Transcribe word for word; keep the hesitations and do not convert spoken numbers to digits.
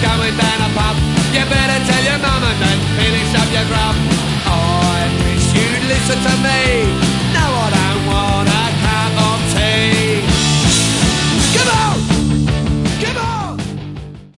going down a pub. You better tell your mum and then finish up your grub. I wish you'd listen to me.